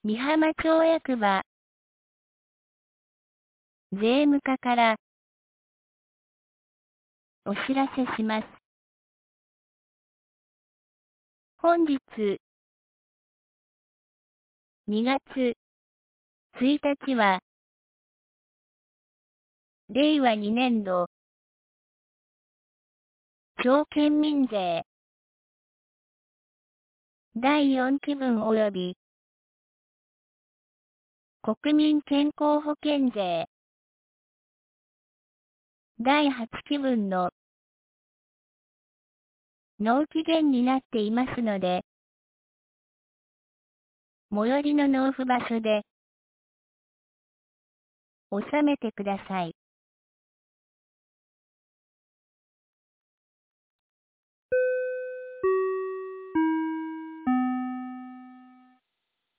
美浜町役場税務課からお知らせします。本日2月1日は令和2年度町県民税第4期分及び国民健康保険税第8期分の納期限になっていますので、最寄りの納付場所で納めてください。